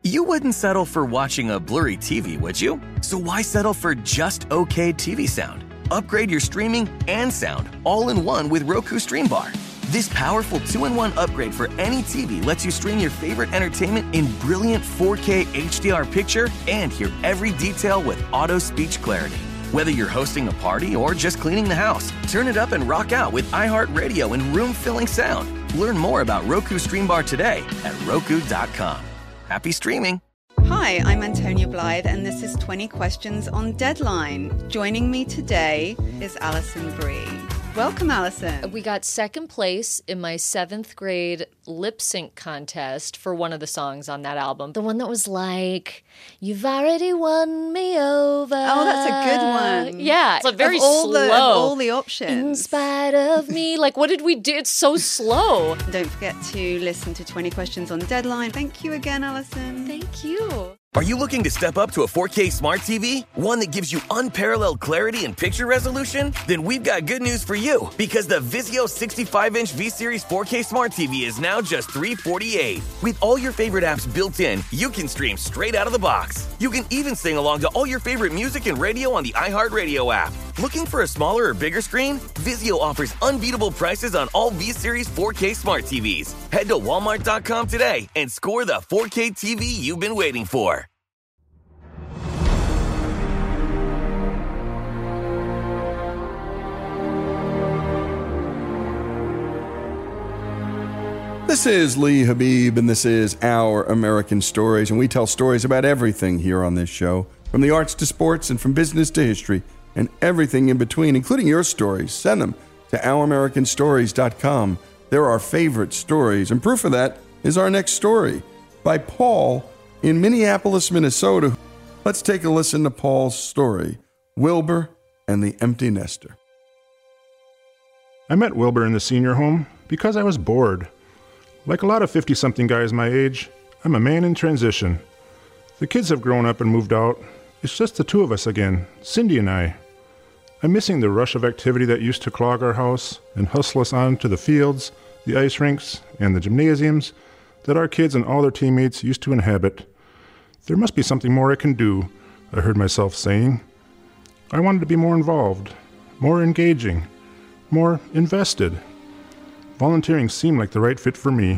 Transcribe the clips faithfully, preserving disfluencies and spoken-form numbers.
You wouldn't settle for watching a blurry T V, would you? So why settle for just okay T V sound? Upgrade your streaming and sound all in one with Roku Stream Bar. This powerful two in one upgrade for any T V lets you stream your favorite entertainment in brilliant four K H D R picture and hear every detail with auto speech clarity. Whether you're hosting a party or just cleaning the house, turn it up and rock out with iHeartRadio and room-filling sound. Learn more about Roku Stream Bar today at roku dot com. Happy streaming. Hi, I'm Antonia Blythe, and this is twenty Questions on Deadline. Joining me today is Alison Brie. Welcome, Alison. We got second place in my seventh grade lip sync contest for one of the songs on that album. The one that was like, "You've already won me over." Oh, that's a good one. Yeah. It's a very of all slow. The, of all the options. In spite of me. Like, what did we do? It's so slow. Don't forget to listen to twenty Questions on Deadline. Thank you again, Alison. Thank you. Are you looking to step up to a four K smart T V? One that gives you unparalleled clarity and picture resolution? Then we've got good news for you, because the Vizio sixty-five inch V-Series four K smart T V is now just three hundred forty-eight dollars. With all your favorite apps built in, you can stream straight out of the box. You can even sing along to all your favorite music and radio on the iHeartRadio app. Looking for a smaller or bigger screen? Vizio offers unbeatable prices on all V-Series four K smart T Vs. Head to walmart dot com today and score the four K T V you've been waiting for. This is Lee Habib, and this is Our American Stories, and we tell stories about everything here on this show, from the arts to sports and from business to history, and everything in between, including your stories. Send them to our american stories dot com. They're our favorite stories, and proof of that is our next story by Paul in Minneapolis, Minnesota. Let's take a listen to Paul's story, Wilbur and the Empty Nester. I met Wilbur in the senior home because I was bored. Like a lot of fifty-something guys my age, I'm a man in transition. The kids have grown up and moved out. It's just the two of us again, Cindy and I. I'm missing the rush of activity that used to clog our house and hustle us on to the fields, the ice rinks, and the gymnasiums that our kids and all their teammates used to inhabit. There must be something more I can do, I heard myself saying. I wanted to be more involved, more engaging, more invested. Volunteering seemed like the right fit for me.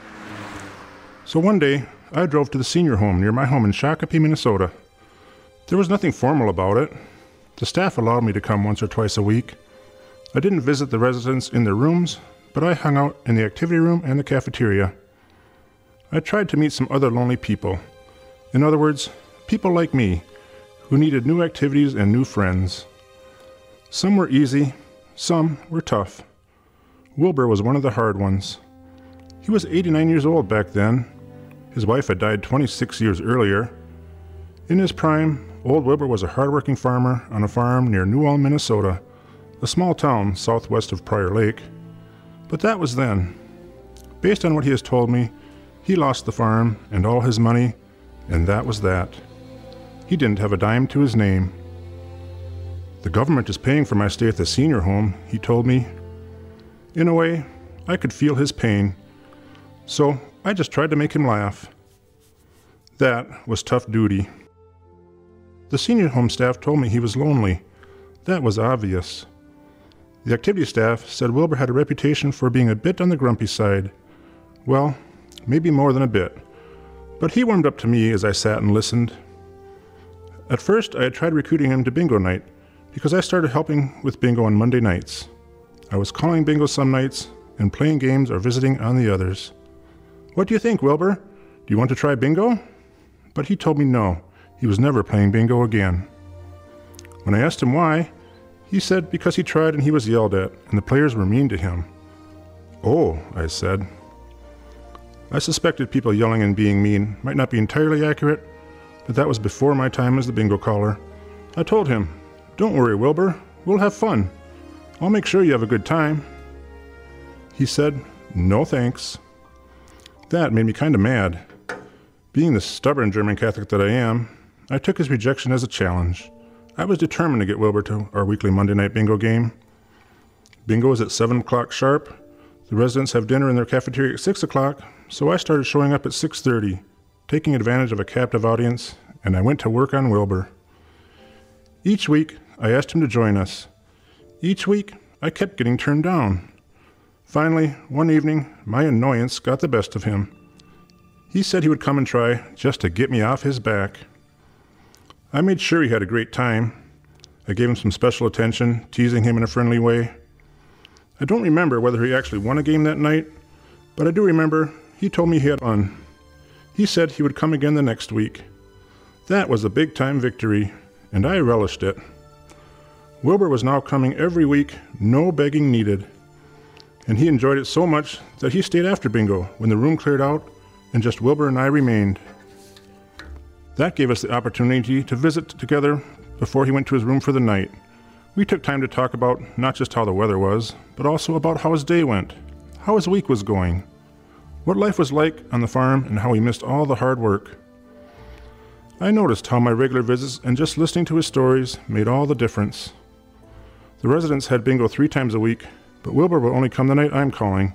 So one day, I drove to the senior home near my home in Shakopee, Minnesota. There was nothing formal about it. The staff allowed me to come once or twice a week. I didn't visit the residents in their rooms, but I hung out in the activity room and the cafeteria. I tried to meet some other lonely people. In other words, people like me, who needed new activities and new friends. Some were easy, some were tough. Wilbur was one of the hard ones. He was eighty-nine years old back then. His wife had died twenty-six years earlier. In his prime, old Wilbur was a hard-working farmer on a farm near New Ulm, Minnesota, a small town southwest of Prior Lake. But that was then. Based on what he has told me, he lost the farm and all his money, and that was that. He didn't have a dime to his name. The government is paying for my stay at the senior home, he told me. In a way, I could feel his pain, so I just tried to make him laugh. That was tough duty. The senior home staff told me he was lonely. That was obvious. The activity staff said Wilbur had a reputation for being a bit on the grumpy side. Well, maybe more than a bit. But he warmed up to me as I sat and listened. At first, I had tried recruiting him to bingo night because I started helping with bingo on Monday nights. I was calling bingo some nights and playing games or visiting on the others. What do you think, Wilbur? Do you want to try bingo? But he told me no, he was never playing bingo again. When I asked him why, he said because he tried and he was yelled at, and the players were mean to him. Oh, I said. I suspected people yelling and being mean might not be entirely accurate, but that was before my time as the bingo caller. I told him, "Don't worry, Wilbur, we'll have fun. I'll make sure you have a good time." He said, "No thanks." That made me kind of mad. Being the stubborn German Catholic that I am, I took his rejection as a challenge. I was determined to get Wilbur to our weekly Monday night bingo game. Bingo is at seven o'clock sharp. The residents have dinner in their cafeteria at six o'clock, so I started showing up at six thirty. taking advantage of a captive audience, and I went to work on Wilbur. Each week, I asked him to join us. Each week, I kept getting turned down. Finally, one evening, my annoyance got the best of him. He said he would come and try just to get me off his back. I made sure he had a great time. I gave him some special attention, teasing him in a friendly way. I don't remember whether he actually won a game that night, but I do remember he told me he had won. He said he would come again the next week. That was a big-time victory, and I relished it. Wilbur was now coming every week, no begging needed. And he enjoyed it so much that he stayed after bingo when the room cleared out and just Wilbur and I remained. That gave us the opportunity to visit together before he went to his room for the night. We took time to talk about not just how the weather was, but also about how his day went, how his week was going, what life was like on the farm, and how he missed all the hard work. I noticed how my regular visits and just listening to his stories made all the difference. The residents had bingo three times a week, but Wilbur will only come the night I'm calling.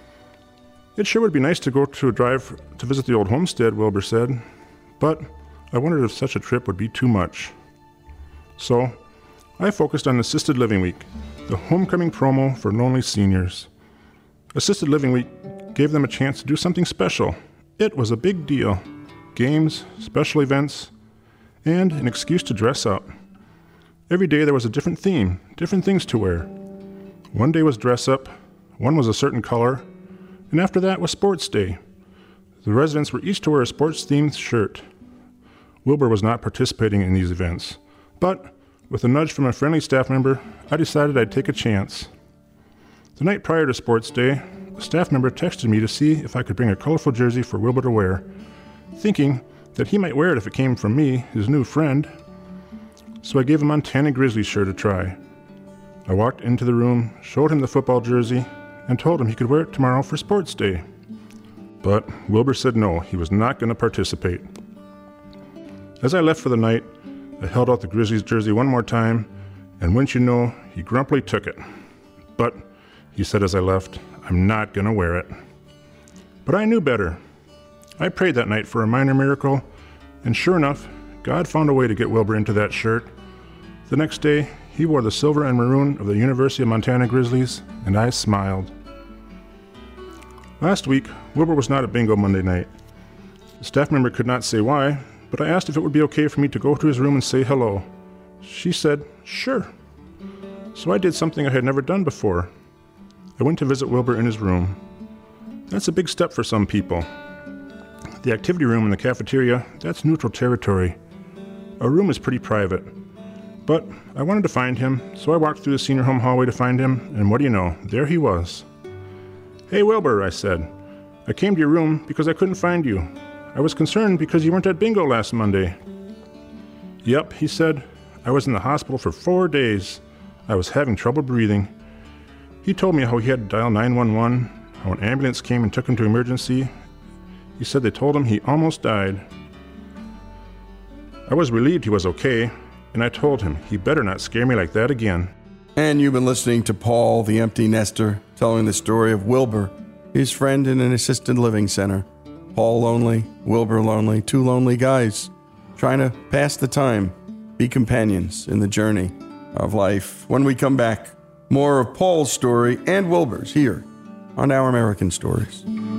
It sure would be nice to go to a drive to visit the old homestead, Wilbur said, but I wondered if such a trip would be too much. So, I focused on Assisted Living Week, the homecoming promo for lonely seniors. Assisted Living Week gave them a chance to do something special. It was a big deal. Games, special events, and an excuse to dress up. Every day there was a different theme, different things to wear. One day was dress up, one was a certain color, and after that was sports day. The residents were each to wear a sports-themed shirt. Wilbur was not participating in these events, but with a nudge from a friendly staff member, I decided I'd take a chance. The night prior to sports day, a staff member texted me to see if I could bring a colorful jersey for Wilbur to wear, thinking that he might wear it if it came from me, his new friend. So I gave him a Montana Grizzlies shirt to try. I walked into the room, showed him the football jersey, and told him he could wear it tomorrow for sports day. But Wilbur said no, he was not going to participate. As I left for the night, I held out the Grizzlies jersey one more time, and wouldn't you know, he grumpily took it. But, he said as I left, I'm not going to wear it. But I knew better. I prayed that night for a minor miracle, and sure enough, God found a way to get Wilbur into that shirt. The next day, he wore the silver and maroon of the University of Montana Grizzlies, and I smiled. Last week, Wilbur was not at bingo Monday night. The staff member could not say why, but I asked if it would be okay for me to go to his room and say hello. She said, sure. So I did something I had never done before. I went to visit Wilbur in his room. That's a big step for some people. The activity room in the cafeteria, that's neutral territory. Our room is pretty private. But I wanted to find him, so I walked through the senior home hallway to find him, and what do you know, there he was. Hey Wilbur, I said. I came to your room because I couldn't find you. I was concerned because you weren't at bingo last Monday. Yep, he said. I was in the hospital for four days. I was having trouble breathing. He told me how he had to dial nine one one, how an ambulance came and took him to emergency. He said they told him he almost died. I was relieved he was okay, and I told him he better not scare me like that again. And you've been listening to Paul, the empty nester, telling the story of Wilbur, his friend in an assisted living center. Paul lonely, Wilbur lonely, two lonely guys trying to pass the time, be companions in the journey of life. When we come back, more of Paul's story and Wilbur's here on Our American Stories.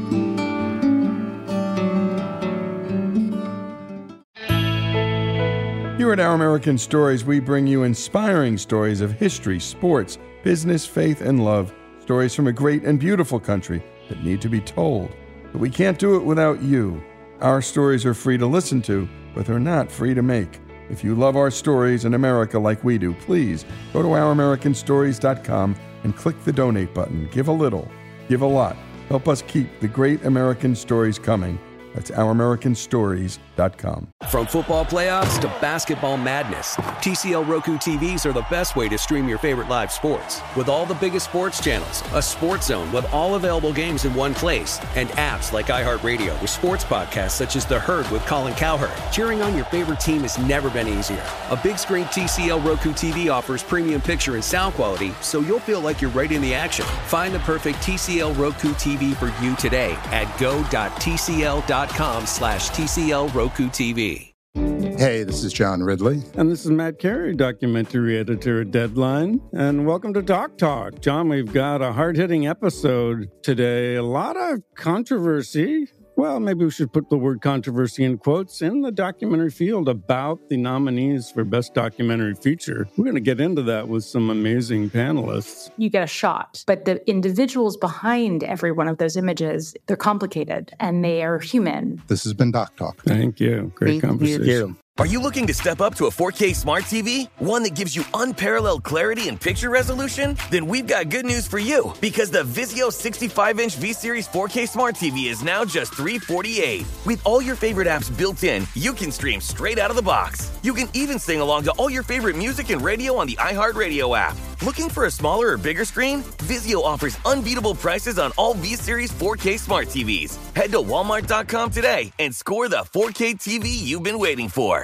Here at Our American Stories, we bring you inspiring stories of history, sports, business, faith, and love. Stories from a great and beautiful country that need to be told. But we can't do it without you. Our stories are free to listen to, but they're not free to make. If you love our stories in America like we do, please go to our american stories dot com and click the donate button. Give a little, give a lot. Help us keep the great American stories coming. That's our american stories dot com. From football playoffs to basketball madness, T C L Roku T Vs are the best way to stream your favorite live sports. With all the biggest sports channels, a sports zone with all available games in one place, and apps like iHeartRadio with sports podcasts such as The Herd with Colin Cowherd. Cheering on your favorite team has never been easier. A big screen T C L Roku T V offers premium picture and sound quality, so you'll feel like you're right in the action. Find the perfect T C L Roku T V for you today at go dot t c l dot youtube.com slash TCL Roku TV. Hey, this is John Ridley. And this is Matt Carey, documentary editor at Deadline. And welcome to Doc Talk. John, we've got a hard-hitting episode today. A lot of controversy. Well, maybe we should put the word controversy in quotes in the documentary field about the nominees for Best Documentary Feature. We're going to get into that with some amazing panelists. You get a shot, but the individuals behind every one of those images, they're complicated and they are human. This has been Doc Talk. Thank you. Great Thank conversation. You. Are you looking to step up to a four K smart T V? One that gives you unparalleled clarity and picture resolution? Then we've got good news for you, because the Vizio sixty-five inch V-Series four K smart T V is now just three hundred forty-eight dollars. With all your favorite apps built in, you can stream straight out of the box. You can even sing along to all your favorite music and radio on the iHeartRadio app. Looking for a smaller or bigger screen? Vizio offers unbeatable prices on all V-Series four K smart T Vs. Head to Walmart dot com today and score the four K T V you've been waiting for.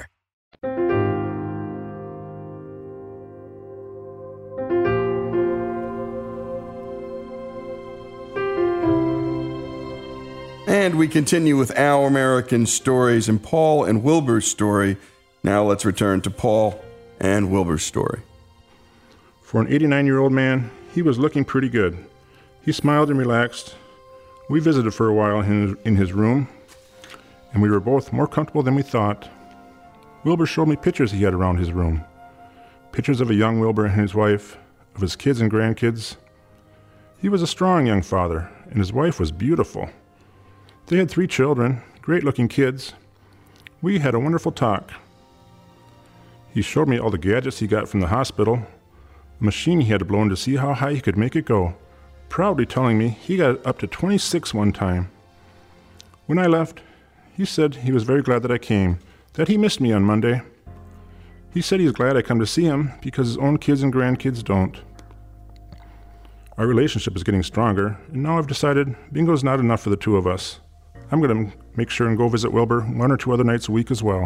And we continue with Our American Stories and Paul and Wilbur's story. Now let's return to Paul and Wilbur's story. For an eighty-nine-year-old man, he was looking pretty good. He smiled and relaxed. We visited for a while in his, in his room, and we were both more comfortable than we thought. Wilbur showed me pictures he had around his room. Pictures of a young Wilbur and his wife, of his kids and grandkids. He was a strong young father, and his wife was beautiful. They had three children, great-looking kids. We had a wonderful talk. He showed me all the gadgets he got from the hospital, a machine he had blown to see how high he could make it go, proudly telling me he got up to twenty-six one time. When I left, he said he was very glad that I came, that he missed me on Monday. He said he's glad I come to see him because his own kids and grandkids don't. Our relationship is getting stronger, and now I've decided bingo's not enough for the two of us. I'm going to make sure and go visit Wilbur one or two other nights a week as well.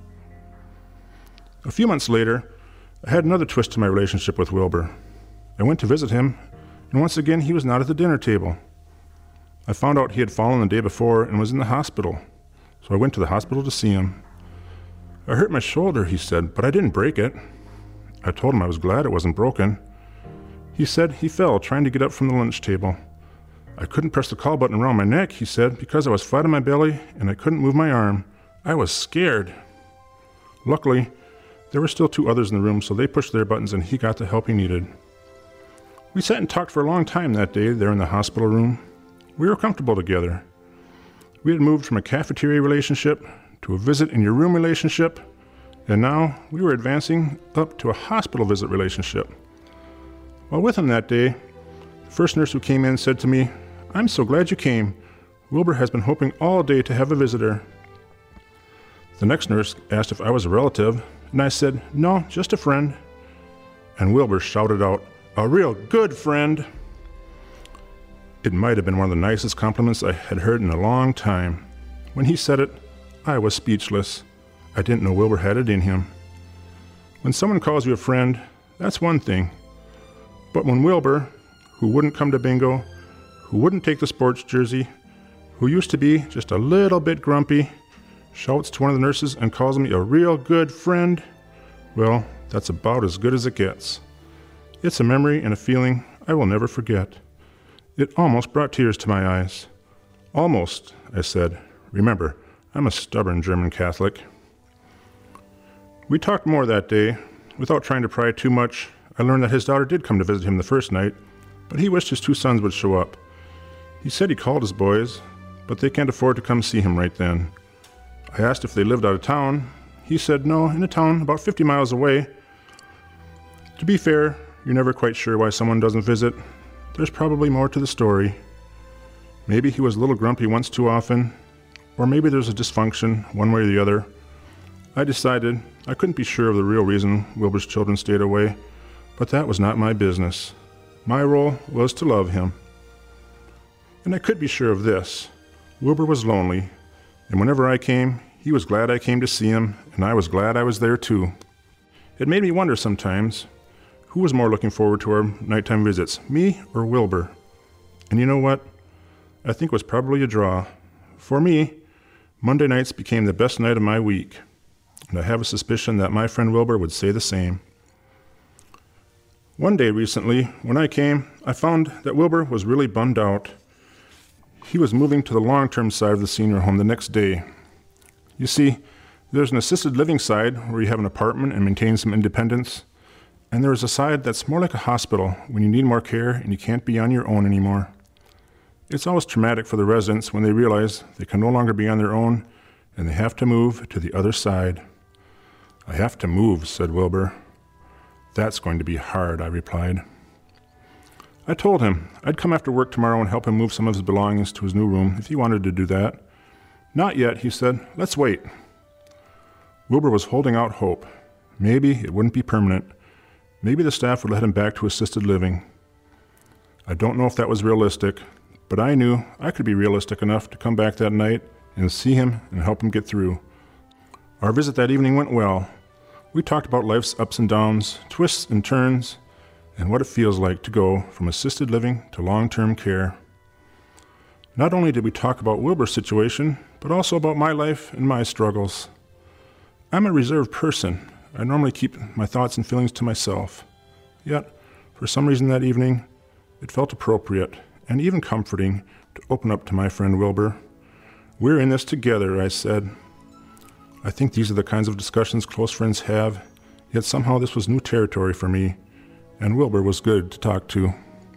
A few months later, I had another twist to my relationship with Wilbur. I went to visit him, and once again he was not at the dinner table. I found out he had fallen the day before and was in the hospital, so I went to the hospital to see him. I hurt my shoulder, he said, but I didn't break it. I told him I was glad it wasn't broken. He said he fell trying to get up from the lunch table. I couldn't press the call button around my neck, he said, because I was flat on my belly and I couldn't move my arm. I was scared. Luckily, there were still two others in the room, so they pushed their buttons and he got the help he needed. We sat and talked for a long time that day there in the hospital room. We were comfortable together. We had moved from a cafeteria relationship to a visit in your room relationship, and now we were advancing up to a hospital visit relationship. While with him that day, the first nurse who came in said to me, "I'm so glad you came. Wilbur has been hoping all day to have a visitor." The next nurse asked if I was a relative, and I said, "No, just a friend." And Wilbur shouted out, "A real good friend." It might have been one of the nicest compliments I had heard in a long time. When he said it, I was speechless. I didn't know Wilbur had it in him. When someone calls you a friend, that's one thing. But when Wilbur, who wouldn't come to bingo, who wouldn't take the sports jersey, who used to be just a little bit grumpy, shouts to one of the nurses and calls me a real good friend, well, that's about as good as it gets. It's a memory and a feeling I will never forget. It almost brought tears to my eyes. Almost, I said. Remember, I'm a stubborn German Catholic. We talked more that day. Without trying to pry too much, I learned that his daughter did come to visit him the first night, but he wished his two sons would show up. He said he called his boys, but they can't afford to come see him right then. I asked if they lived out of town. He said no, in a town about fifty miles away. To be fair, you're never quite sure why someone doesn't visit. There's probably more to the story. Maybe he was a little grumpy once too often, or maybe there's a dysfunction, one way or the other. I decided I couldn't be sure of the real reason Wilbur's children stayed away, but that was not my business. My role was to love him. And I could be sure of this. Wilbur was lonely, and whenever I came, he was glad I came to see him, and I was glad I was there too. It made me wonder sometimes, who was more looking forward to our nighttime visits, me or Wilbur? And you know what? I think it was probably a draw. For me, Monday nights became the best night of my week, and I have a suspicion that my friend Wilbur would say the same. One day recently, when I came, I found that Wilbur was really bummed out. He was moving to the long-term side of the senior home the next day. You see, there's an assisted living side where you have an apartment and maintain some independence, and there is a side that's more like a hospital when you need more care and you can't be on your own anymore. It's always traumatic for the residents when they realize they can no longer be on their own and they have to move to the other side. I have to move, said Wilbur. That's going to be hard, I replied. I told him I'd come after work tomorrow and help him move some of his belongings to his new room if he wanted to do that. Not yet, he said. Let's wait. Wilbur was holding out hope. Maybe it wouldn't be permanent. Maybe the staff would let him back to assisted living. I don't know if that was realistic, but I knew I could be realistic enough to come back that night and see him and help him get through. Our visit that evening went well. We talked about life's ups and downs, twists and turns, and what it feels like to go from assisted living to long-term care. Not only did we talk about Wilbur's situation, but also about my life and my struggles. I'm a reserved person. I normally keep my thoughts and feelings to myself. Yet, for some reason that evening, it felt appropriate and even comforting to open up to my friend Wilbur. We're in this together, I said. I think these are the kinds of discussions close friends have, yet somehow this was new territory for me, and Wilbur was good to talk to.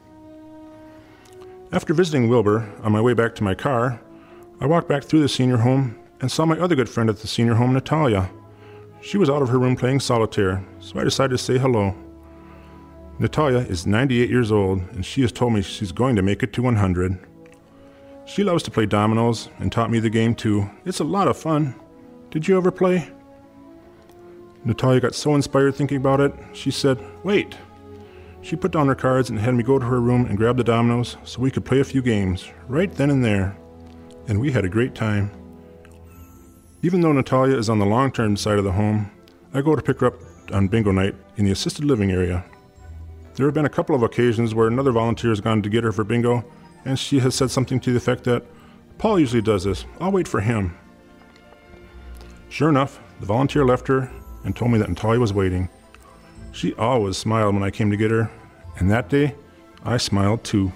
After visiting Wilbur, on my way back to my car, I walked back through the senior home and saw my other good friend at the senior home, Natalia. She was out of her room playing solitaire, so I decided to say hello. Natalia is ninety-eight years old, and she has told me she's going to make it to one hundred. She loves to play dominoes and taught me the game too. It's a lot of fun. Did you ever play? Natalia got so inspired thinking about it, she said, wait. She put down her cards and had me go to her room and grab the dominoes so we could play a few games, right then and there. And we had a great time. Even though Natalia is on the long-term side of the home, I go to pick her up on bingo night in the assisted living area. There have been a couple of occasions where another volunteer has gone to get her for bingo, and she has said something to the effect that, Paul usually does this, I'll wait for him. Sure enough, the volunteer left her and told me that Natalia was waiting. She always smiled when I came to get her, and that day, I smiled too.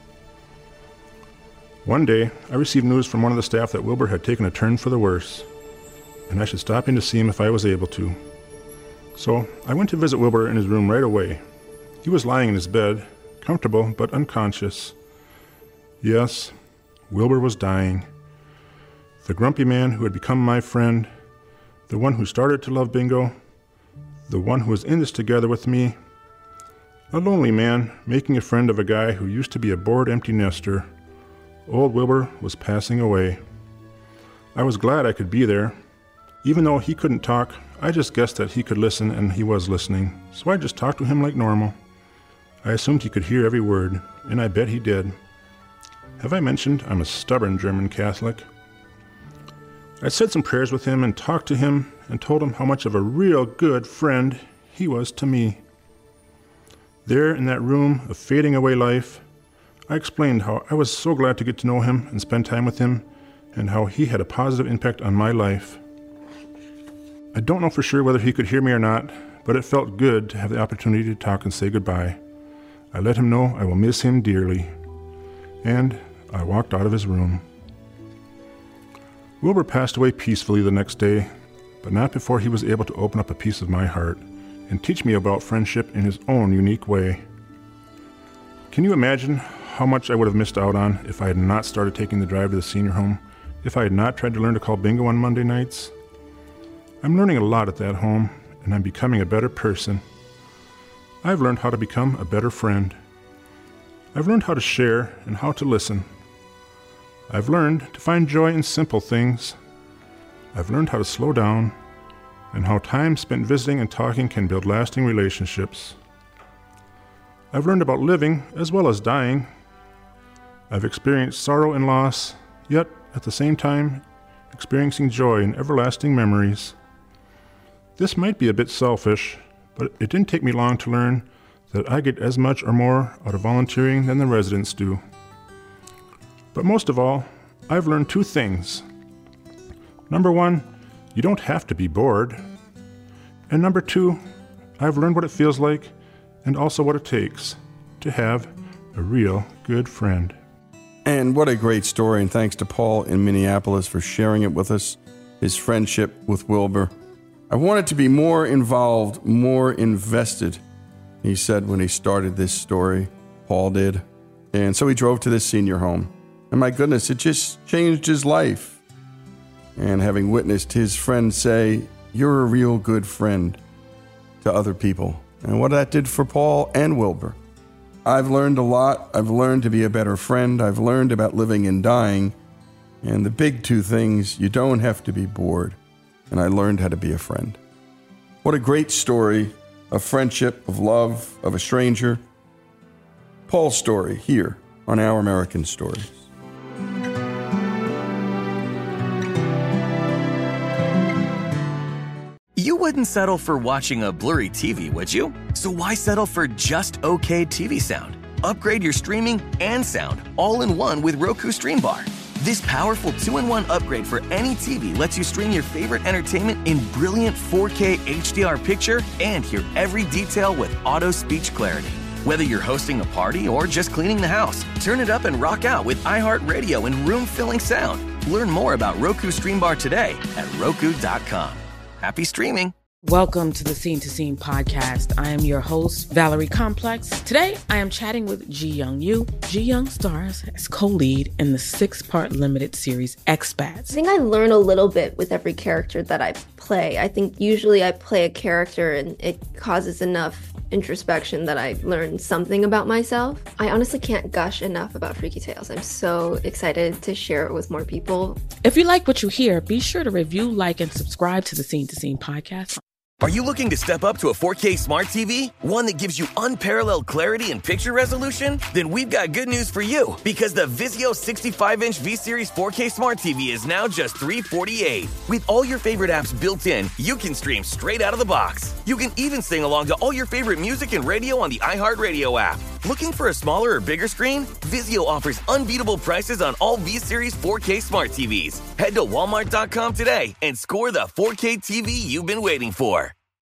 One day, I received news from one of the staff that Wilbur had taken a turn for the worse, and I should stop in to see him if I was able to. So, I went to visit Wilbur in his room right away. He was lying in his bed, comfortable but unconscious. Yes, Wilbur was dying. The grumpy man who had become my friend, the one who started to love bingo, the one who was in this together with me, a lonely man making a friend of a guy who used to be a bored empty nester. Old Wilbur was passing away. I was glad I could be there. Even though he couldn't talk, I just guessed that he could listen, and he was listening, so I just talked to him like normal. I assumed he could hear every word, and I bet he did. Have I mentioned I'm a stubborn German Catholic? I said some prayers with him and talked to him and told him how much of a real good friend he was to me. There in that room of fading away life, I explained how I was so glad to get to know him and spend time with him, and how he had a positive impact on my life. I don't know for sure whether he could hear me or not, but it felt good to have the opportunity to talk and say goodbye. I let him know I will miss him dearly, and I walked out of his room. Wilbur passed away peacefully the next day, but not before he was able to open up a piece of my heart and teach me about friendship in his own unique way. Can you imagine how much I would have missed out on if I had not started taking the drive to the senior home, if I had not tried to learn to call bingo on Monday nights? I'm learning a lot at that home, and I'm becoming a better person. I've learned how to become a better friend. I've learned how to share and how to listen. I've learned to find joy in simple things. I've learned how to slow down, and how time spent visiting and talking can build lasting relationships. I've learned about living as well as dying. I've experienced sorrow and loss, yet at the same time, experiencing joy and everlasting memories. This might be a bit selfish, but it didn't take me long to learn that I get as much or more out of volunteering than the residents do. But most of all, I've learned two things. Number one, you don't have to be bored. And number two, I've learned what it feels like and also what it takes to have a real good friend. And what a great story, and thanks to Paul in Minneapolis for sharing it with us, his friendship with Wilbur. I wanted to be more involved, more invested, he said when he started this story. Paul did. And so he drove to this senior home. And my goodness, it just changed his life. And having witnessed his friend say, "You're a real good friend," to other people, and what that did for Paul and Wilbur. I've learned a lot. I've learned to be a better friend. I've learned about living and dying. And the big two things, you don't have to be bored. And I learned how to be a friend. What a great story of friendship, of love, of a stranger. Paul's story here on Our American Stories. You wouldn't settle for watching a blurry T V, would you? So why settle for just okay T V sound? Upgrade your streaming and sound all in one with Roku Stream Bar. This powerful two in one upgrade for any T V lets you stream your favorite entertainment in brilliant four K H D R picture and hear every detail with auto speech clarity. Whether you're hosting a party or just cleaning the house, turn it up and rock out with iHeartRadio and room-filling sound. Learn more about Roku Stream Bar today at roku dot com. Happy streaming. Welcome to the Scene to Scene podcast. I am your host, Valerie Complex. Today, I am chatting with Ji Young Yu. Ji Young stars as co-lead in the six-part limited series Expats. I think I learn a little bit with every character that I play. I think usually I play a character and it causes enough introspection that I learn something about myself. I honestly can't gush enough about Freaky Tales. I'm so excited to share it with more people. If you like what you hear, be sure to review, like, and subscribe to the Scene to Scene podcast. Are you looking to step up to a four K smart T V? One that gives you unparalleled clarity and picture resolution? Then we've got good news for you, because the Vizio sixty-five inch V-Series four K smart T V is now just three hundred forty-eight dollars. With all your favorite apps built in, you can stream straight out of the box. You can even sing along to all your favorite music and radio on the iHeartRadio app. Looking for a smaller or bigger screen? Vizio offers unbeatable prices on all V-Series four K smart T Vs. Head to walmart dot com today and score the four K T V you've been waiting for.